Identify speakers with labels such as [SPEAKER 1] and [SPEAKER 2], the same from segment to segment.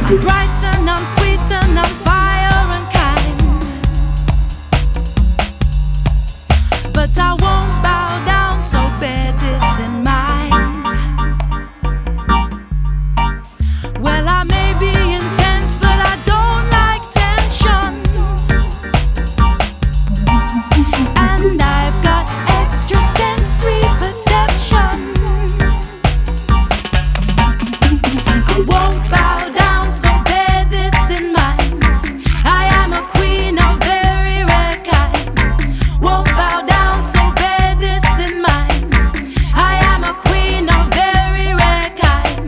[SPEAKER 1] Bright and I'm sweet and I'm fire and kind, but I won't bow down, so bear this in mind. Well, I may be intense, but I don't like tension, and I've got extra sensory perception. I won't bow down, so bear this in mind. I am a queen of very rare kind. Won't bow down, so bear this in mind. I am a queen of very rare kind.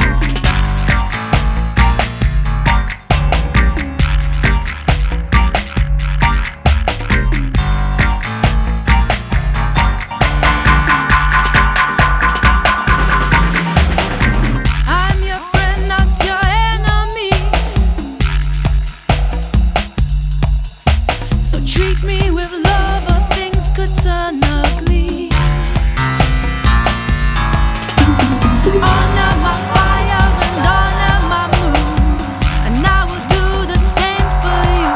[SPEAKER 1] I'm your friend, not your enemy, so treat me with love or things could turn ugly. Honor my fire and honor my moon, and I will do the same for you.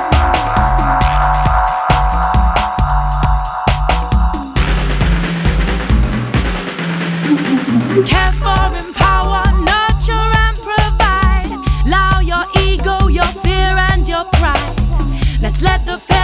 [SPEAKER 1] Care for, empower, nurture and provide. Allow your ego, your fear and your pride. Let's let the